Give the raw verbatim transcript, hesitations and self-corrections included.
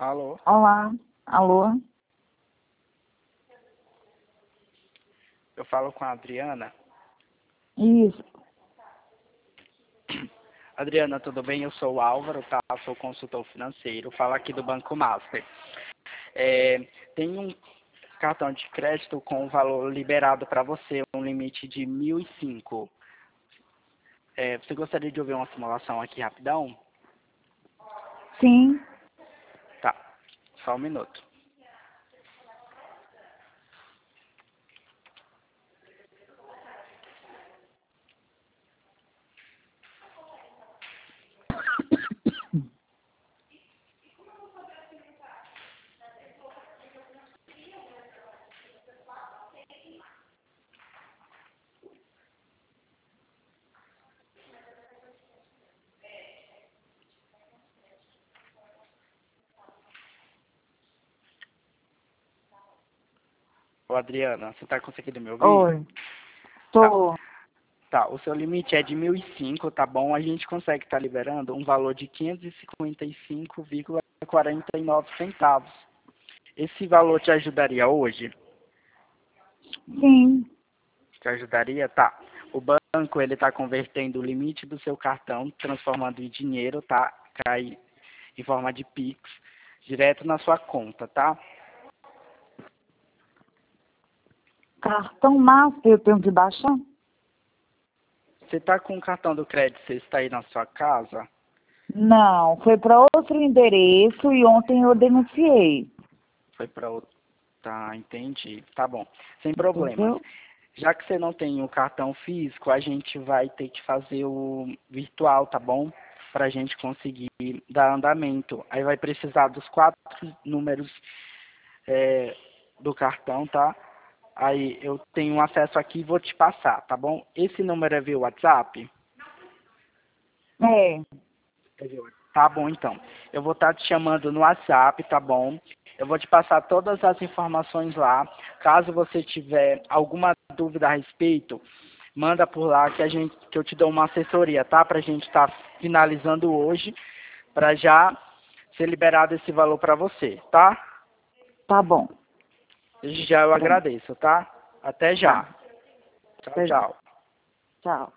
Alô? Olá, alô? Eu falo com a Adriana. Isso. Adriana, tudo bem? Eu sou o Álvaro, tá? Sou consultor financeiro. Falo aqui do Banco Master. É, tem um cartão de crédito com o valor liberado para você, um limite de mil e cinco. É, você gostaria de ouvir uma simulação aqui rapidão? Sim. Tá, só um minuto. Ô, Adriana, você está conseguindo me ouvir? Oi. Tá. Tô. Tá, o seu limite é de mil e cinco, tá bom? A gente consegue estar liberando um valor de quinhentos e cinquenta e cinco vírgula quarenta e nove centavos. Esse valor te ajudaria hoje? Sim. Te ajudaria? Tá. O banco, ele está convertendo o limite do seu cartão, transformando em dinheiro, tá? Cai em forma de Pix, direto na sua conta, tá? Cartão Master eu tenho que baixar? Você tá com o cartão do crédito, você está aí na sua casa? Não, foi para outro endereço e ontem eu denunciei. Foi para outro. Tá, entendi. Tá bom. Sem problemas. Entendeu? Já que você não tem o cartão físico, a gente vai ter que fazer o virtual, tá bom? Para a gente conseguir dar andamento. Aí vai precisar dos quatro números é, do cartão, tá? Aí eu tenho um acesso aqui e vou te passar, tá bom? Esse número é via WhatsApp? É. É via WhatsApp. Tá bom, então. Eu vou estar te chamando no WhatsApp, tá bom? Eu vou te passar todas as informações lá. Caso você tiver alguma dúvida a respeito, manda por lá que a gente, que eu te dou uma assessoria, tá? Pra gente estar finalizando hoje, para já ser liberado esse valor para você, tá? Tá bom. Desde já eu Bem, agradeço, tá? Até tá. já. Tchau, Até já. tchau. Tchau.